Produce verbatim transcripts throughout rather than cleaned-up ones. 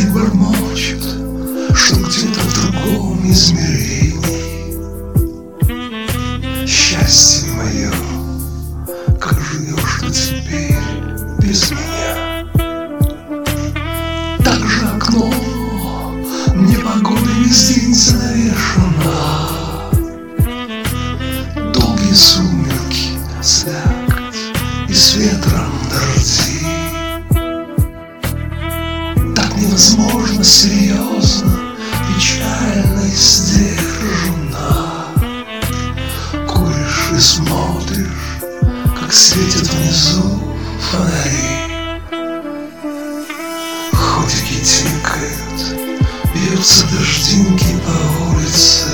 Дождик бормочет, что где-то в другом измерении. Счастье мое, как живешь ты теперь без меня? Так же окно мне погода весь день занавешена. Долгие сумерки, слякоть и с ветром дожди. Так невозможно серьезно, печально и сдержанно. Куришь и смотришь, как светят внизу фонари. Ходики тикают, бьются дождинки по улице.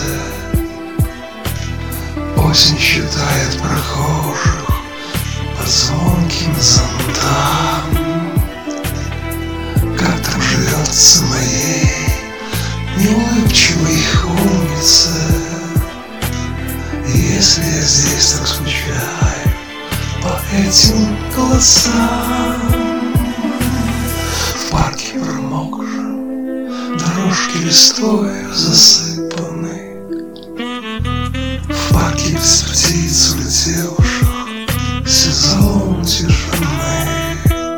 Осень считает прохожих под звонким зонтам. Как там живется моей неулыбчивой умнице? Если я здесь так скучаю по этим голосам. В парке промокшем дорожки листвой засыпаны. В парке без птиц улетевших сезон тишины.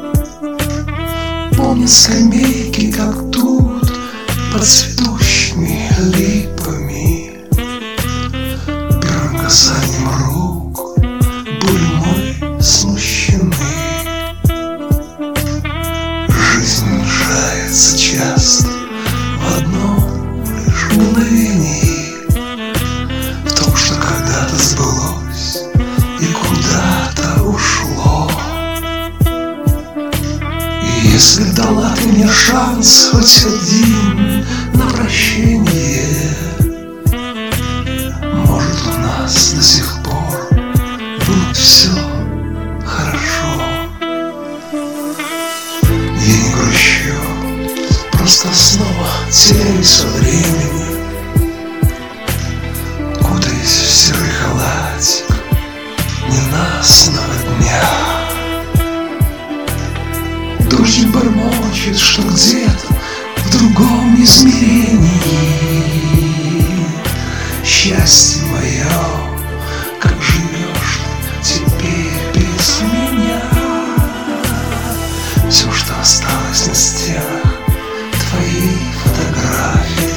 Помню скамейки, как тут, под цветущими липами. Первым касанием рук были мы смущены. Жизнь мешается часто в одном лишь мгновении, в том, что когда-то сбылось и куда-то ушло. И если дала ты мне шанс хоть один на прощение, может, у нас до сих пор будет все хорошо. Я не грущу, просто снова теряюсь во времени, кутаясь в серый халатик ненастного дня. Дождик бормочет, что где-то в другом измерении. Счастье мое, как живешь ты теперь без меня? Все, что осталось на стенах, твои фотографии,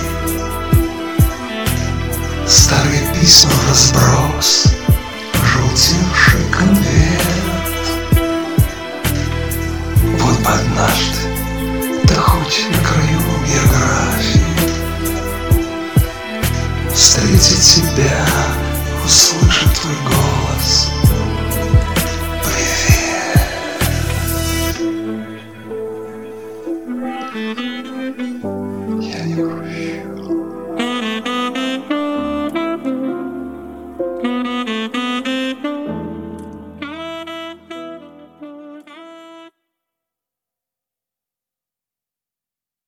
старые письма в разброс, пожелтевший конверт. Вот бы однажды, да хоть на краю биографии, встретить тебя, услышать твой голос. Привет. Я не грущу.